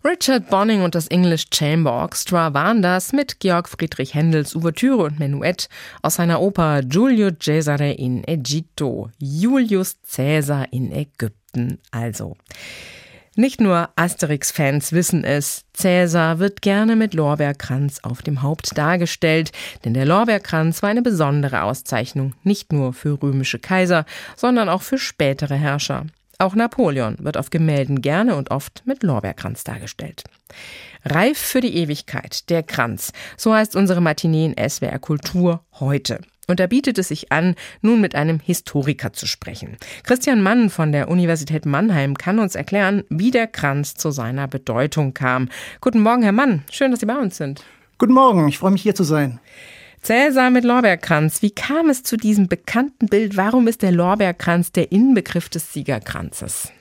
Richard Bonning und das English Chamber Orchestra waren das mit Georg Friedrich Händels Ouvertüre und Menuett aus seiner Oper Giulio Cesare in Egitto. Julius Caesar in Ägypten also. Nicht nur Asterix-Fans wissen es, Caesar wird gerne mit Lorbeerkranz auf dem Haupt dargestellt, denn der Lorbeerkranz war eine besondere Auszeichnung, nicht nur für römische Kaiser, sondern auch für spätere Herrscher. Auch Napoleon wird auf Gemälden gerne und oft mit Lorbeerkranz dargestellt. Reif für die Ewigkeit, der Kranz, so heißt unsere Matinee in SWR Kultur heute. Und da bietet es sich an, nun mit einem Historiker zu sprechen. Christian Mann von der Universität Mannheim kann uns erklären, wie der Kranz zu seiner Bedeutung kam. Guten Morgen, Herr Mann. Schön, dass Sie bei uns sind. Guten Morgen, ich freue mich, hier zu sein. Caesar mit Lorbeerkranz. Wie kam es zu diesem bekannten Bild? Warum ist der Lorbeerkranz der Inbegriff des Siegerkranzes?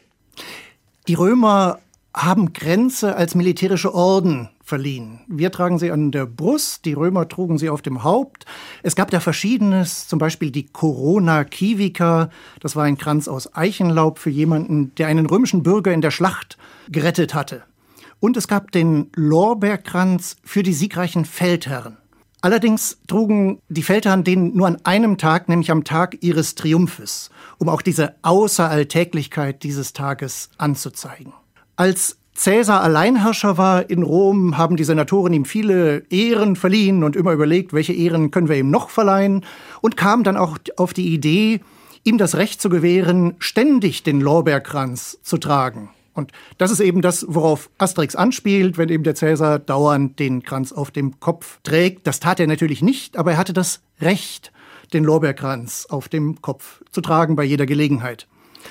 Die Römer haben Kränze als militärische Orden verliehen. Wir tragen sie an der Brust, die Römer trugen sie auf dem Haupt. Es gab da Verschiedenes, zum Beispiel die Corona Civica. Das war ein Kranz aus Eichenlaub für jemanden, der einen römischen Bürger in der Schlacht gerettet hatte. Und es gab den Lorbeerkranz für die siegreichen Feldherren. Allerdings trugen die Feldherren den nur an einem Tag, nämlich am Tag ihres Triumphes, um auch diese Außeralltäglichkeit dieses Tages anzuzeigen. Als Caesar Alleinherrscher war in Rom, haben die Senatoren ihm viele Ehren verliehen und immer überlegt, welche Ehren können wir ihm noch verleihen, und kamen dann auch auf die Idee, ihm das Recht zu gewähren, ständig den Lorbeerkranz zu tragen. Und das ist eben das, worauf Asterix anspielt, wenn eben der Caesar dauernd den Kranz auf dem Kopf trägt. Das tat er natürlich nicht, aber er hatte das Recht, den Lorbeerkranz auf dem Kopf zu tragen bei jeder Gelegenheit.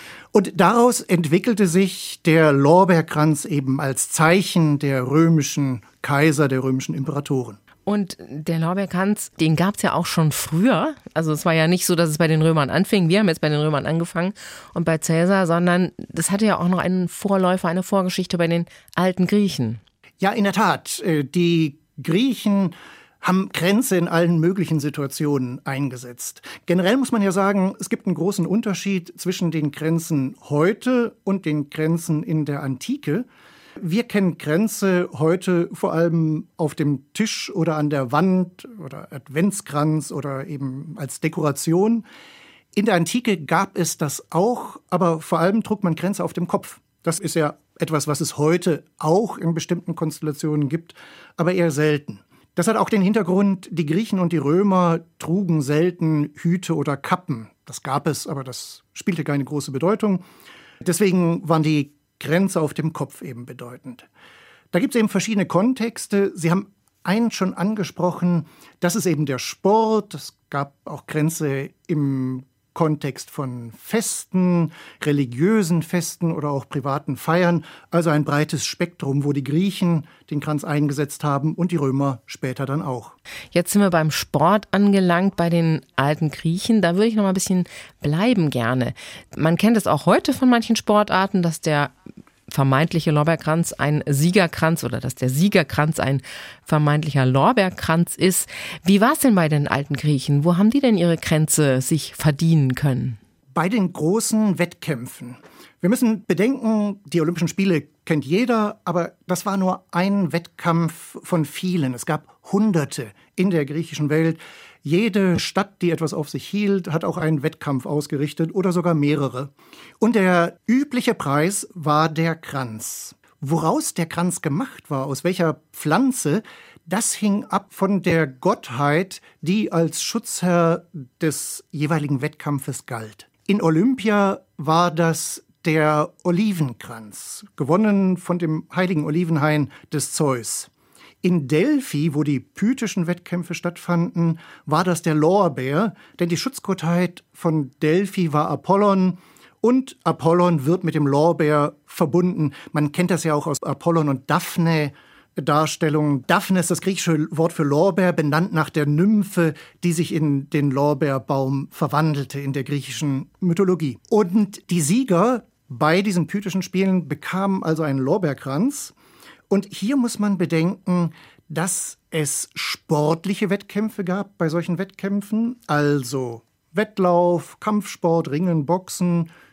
Und daraus entwickelte sich der Lorbeerkranz eben als Zeichen der römischen Kaiser, der römischen Imperatoren. Und der Lorbeerkranz, den gab es ja auch schon früher. Also es war ja nicht so, dass es bei den Römern anfing. Wir haben jetzt bei den Römern angefangen und bei Caesar, sondern das hatte ja auch noch einen Vorläufer, eine Vorgeschichte bei den alten Griechen. Ja, in der Tat. Die Griechen haben Kränze in allen möglichen Situationen eingesetzt. Generell muss man ja sagen, es gibt einen großen Unterschied zwischen den Kränzen heute und den Kränzen in der Antike. Wir kennen Kränze heute vor allem auf dem Tisch oder an der Wand oder Adventskranz oder eben als Dekoration. In der Antike gab es das auch, aber vor allem trug man Kränze auf dem Kopf. Das ist ja etwas, was es heute auch in bestimmten Konstellationen gibt, aber eher selten. Das hat auch den Hintergrund, die Griechen und die Römer trugen selten Hüte oder Kappen. Das gab es, aber das spielte keine große Bedeutung. Deswegen waren die Kränze auf dem Kopf eben bedeutend. Da gibt es eben verschiedene Kontexte. Sie haben einen schon angesprochen, das ist eben der Sport. Es gab auch Kränze im Kontext von Festen, religiösen Festen oder auch privaten Feiern. Also ein breites Spektrum, wo die Griechen den Kranz eingesetzt haben und die Römer später dann auch. Jetzt sind wir beim Sport angelangt, bei den alten Griechen. Da würde ich noch mal ein bisschen bleiben gerne. Man kennt es auch heute von manchen Sportarten, dass der vermeintliche Lorbeerkranz ein Siegerkranz oder dass der Siegerkranz ein vermeintlicher Lorbeerkranz ist. Wie war es denn bei den alten Griechen? Wo haben die denn ihre Kränze sich verdienen können? Bei den großen Wettkämpfen. Wir müssen bedenken, die Olympischen Spiele kennt jeder, aber das war nur ein Wettkampf von vielen. Es gab Hunderte in der griechischen Welt. Jede Stadt, die etwas auf sich hielt, hat auch einen Wettkampf ausgerichtet oder sogar mehrere. Und der übliche Preis war der Kranz. Woraus der Kranz gemacht war, aus welcher Pflanze, das hing ab von der Gottheit, die als Schutzherr des jeweiligen Wettkampfes galt. In Olympia war das der Olivenkranz, gewonnen von dem heiligen Olivenhain des Zeus. In Delphi, wo die pythischen Wettkämpfe stattfanden, war das der Lorbeer, denn die Schutzgottheit von Delphi war Apollon und Apollon wird mit dem Lorbeer verbunden. Man kennt das ja auch aus Apollon und Daphne Darstellungen. Daphne ist das griechische Wort für Lorbeer, benannt nach der Nymphe, die sich in den Lorbeerbaum verwandelte in der griechischen Mythologie. Und die Sieger bei diesen pythischen Spielen bekamen also einen Lorbeerkranz. Und hier muss man bedenken, dass es sportliche Wettkämpfe gab bei solchen Wettkämpfen, also Wettlauf, Kampfsport, Ringen, Boxen,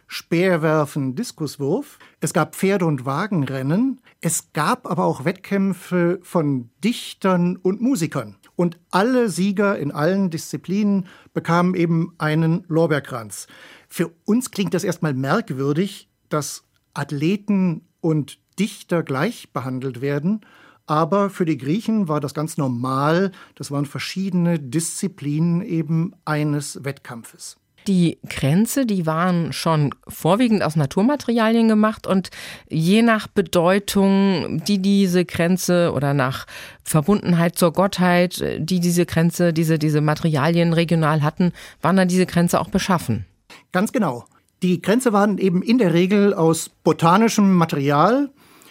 Speerwerfen, Diskuswurf. Es gab Pferde- und Wagenrennen. Es gab aber auch Wettkämpfe von Dichtern und Musikern. Und alle Sieger in allen Disziplinen bekamen eben einen Lorbeerkranz. Für uns klingt das erstmal merkwürdig, dass Athleten und Dichter gleich behandelt werden. Aber für die Griechen war das ganz normal. Das waren verschiedene Disziplinen eben eines Wettkampfes. Die Kränze, die waren schon vorwiegend aus Naturmaterialien gemacht und je nach Bedeutung, die diese Kränze oder nach Verbundenheit zur Gottheit, die diese Kränze, diese Materialien regional hatten, waren dann diese Kränze auch beschaffen. Ganz genau. Die Kränze waren eben in der Regel aus botanischem Material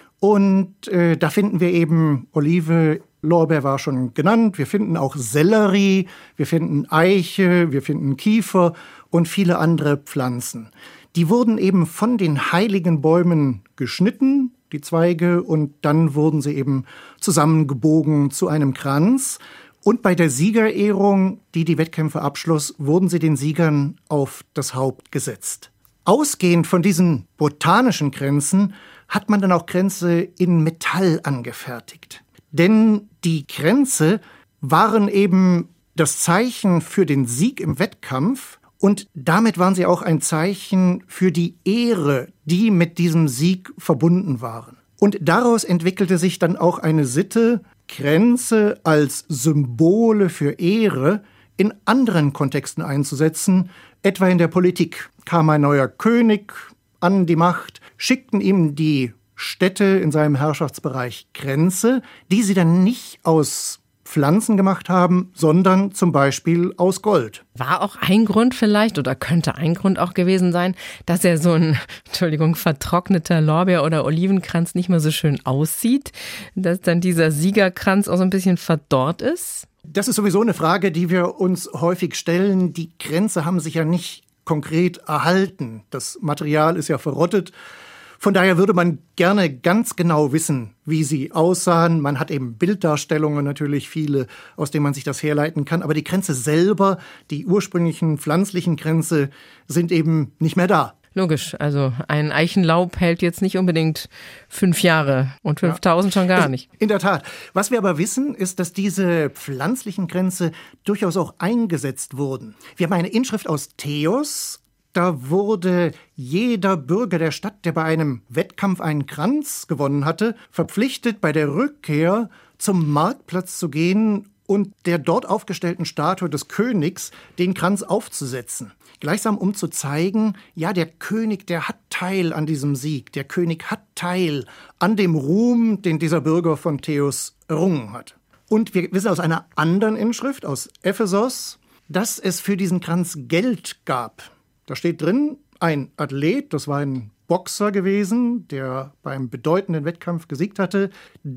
und da finden wir eben Olive, Lorbeer war schon genannt, wir finden auch Sellerie, wir finden Eiche, wir finden Kiefer und viele andere Pflanzen. Die wurden eben von den heiligen Bäumen geschnitten, die Zweige, und dann wurden sie eben zusammengebogen zu einem Kranz. Und bei der Siegerehrung, die Wettkämpfe abschloss, wurden sie den Siegern auf das Haupt gesetzt. Ausgehend von diesen botanischen Kränzen hat man dann auch Kränze in Metall angefertigt. Denn die Kränze waren eben das Zeichen für den Sieg im Wettkampf und damit waren sie auch ein Zeichen für die Ehre, die mit diesem Sieg verbunden waren. Und daraus entwickelte sich dann auch eine Sitte, Kränze als Symbole für Ehre in anderen Kontexten einzusetzen, etwa in der Politik. Kam ein neuer König an die Macht, schickten ihm die Städte in seinem Herrschaftsbereich Kränze, die sie dann nicht aus Pflanzen gemacht haben, sondern zum Beispiel aus Gold. War auch ein Grund vielleicht oder könnte ein Grund auch gewesen sein, dass er so ein, vertrockneter Lorbeer- oder Olivenkranz nicht mehr so schön aussieht, dass dann dieser Siegerkranz auch so ein bisschen verdorrt ist? Das ist sowieso eine Frage, die wir uns häufig stellen. Die Kränze haben sich ja nicht konkret erhalten. Das Material ist ja verrottet. Von daher würde man gerne ganz genau wissen, wie sie aussahen. Man hat eben Bilddarstellungen natürlich viele, aus denen man sich das herleiten kann. Aber die Kränze selber, die ursprünglichen pflanzlichen Kränze, sind eben nicht mehr da. Logisch, also ein Eichenlaub hält jetzt nicht unbedingt 5 Jahre und 5000 schon gar nicht. In der Tat. Was wir aber wissen, ist, dass diese pflanzlichen Kränze durchaus auch eingesetzt wurden. Wir haben eine Inschrift aus Teos. Da wurde jeder Bürger der Stadt, der bei einem Wettkampf einen Kranz gewonnen hatte, verpflichtet, bei der Rückkehr zum Marktplatz zu gehen und der dort aufgestellten Statue des Königs den Kranz aufzusetzen. Gleichsam um zu zeigen, ja, der König, der hat Teil an diesem Sieg. Der König hat Teil an dem Ruhm, den dieser Bürger von Teos errungen hat. Und wir wissen aus einer anderen Inschrift, aus Ephesos, dass es für diesen Kranz Geld gab. Da steht drin, ein Athlet, das war ein Boxer gewesen, der beim bedeutenden Wettkampf gesiegt hatte,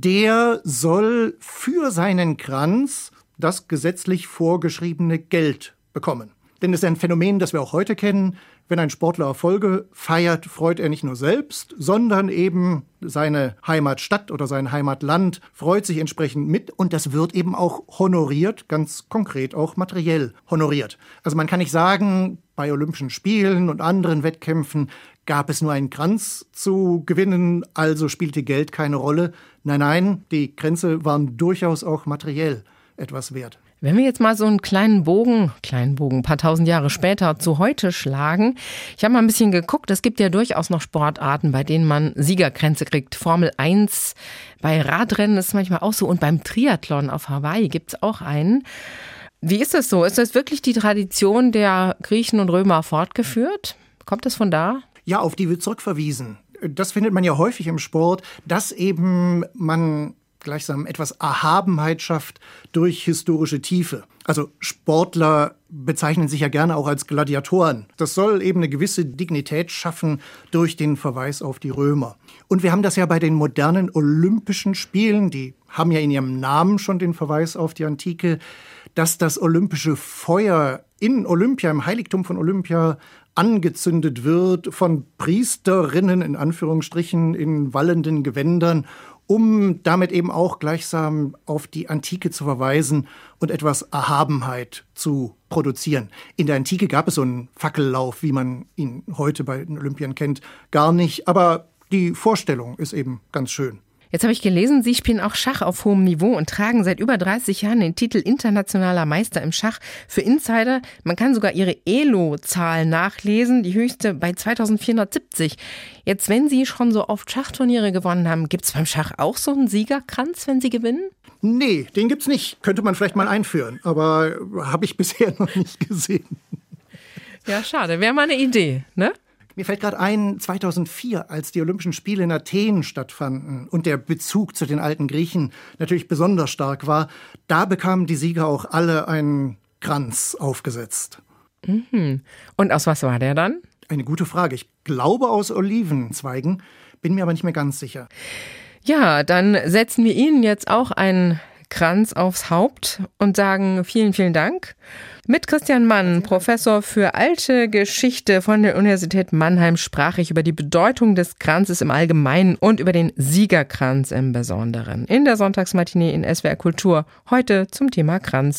der soll für seinen Kranz das gesetzlich vorgeschriebene Geld bekommen. Denn es ist ein Phänomen, das wir auch heute kennen. Wenn ein Sportler Erfolge feiert, freut er nicht nur selbst, sondern eben seine Heimatstadt oder sein Heimatland freut sich entsprechend mit. Und das wird eben auch honoriert, ganz konkret auch materiell honoriert. Also man kann nicht sagen, bei Olympischen Spielen und anderen Wettkämpfen gab es nur einen Kranz zu gewinnen, also spielte Geld keine Rolle. Nein, nein, die Kränze waren durchaus auch materiell etwas wert. Wenn wir jetzt mal so einen kleinen Bogen, ein paar tausend Jahre später zu heute schlagen. Ich habe mal ein bisschen geguckt, es gibt ja durchaus noch Sportarten, bei denen man Siegerkränze kriegt. Formel 1, bei Radrennen ist es manchmal auch so und beim Triathlon auf Hawaii gibt es auch einen. Wie ist das so? Ist das wirklich die Tradition der Griechen und Römer fortgeführt? Kommt das von da? Ja, auf die wird zurückverwiesen. Das findet man ja häufig im Sport, dass eben man gleichsam etwas Erhabenheit schafft durch historische Tiefe. Also Sportler bezeichnen sich ja gerne auch als Gladiatoren. Das soll eben eine gewisse Dignität schaffen durch den Verweis auf die Römer. Und wir haben das ja bei den modernen Olympischen Spielen, die haben ja in ihrem Namen schon den Verweis auf die Antike, dass das olympische Feuer in Olympia, im Heiligtum von Olympia, angezündet wird von Priesterinnen, in Anführungsstrichen, in wallenden Gewändern, um damit eben auch gleichsam auf die Antike zu verweisen und etwas Erhabenheit zu produzieren. In der Antike gab es so einen Fackellauf, wie man ihn heute bei den Olympiern kennt, gar nicht. Aber die Vorstellung ist eben ganz schön. Jetzt habe ich gelesen, Sie spielen auch Schach auf hohem Niveau und tragen seit über 30 Jahren den Titel internationaler Meister im Schach. Für Insider, man kann sogar Ihre Elo-Zahl nachlesen, die höchste bei 2470. Jetzt, wenn Sie schon so oft Schachturniere gewonnen haben, gibt es beim Schach auch so einen Siegerkranz, wenn Sie gewinnen? Nee, den gibt's nicht. Könnte man vielleicht mal einführen, aber habe ich bisher noch nicht gesehen. Ja, schade. Wäre mal eine Idee, ne? Mir fällt gerade ein, 2004, als die Olympischen Spiele in Athen stattfanden und der Bezug zu den alten Griechen natürlich besonders stark war, da bekamen die Sieger auch alle einen Kranz aufgesetzt. Mhm. Und aus was war der dann? Eine gute Frage. Ich glaube aus Olivenzweigen, bin mir aber nicht mehr ganz sicher. Ja, dann setzen wir Ihnen jetzt auch einen Kranz aufs Haupt und sagen vielen, vielen Dank. Mit Christian Mann, Professor für Alte Geschichte von der Universität Mannheim, sprach ich über die Bedeutung des Kranzes im Allgemeinen und über den Siegerkranz im Besonderen. In der Sonntagsmatinee in SWR Kultur, heute zum Thema Kranz.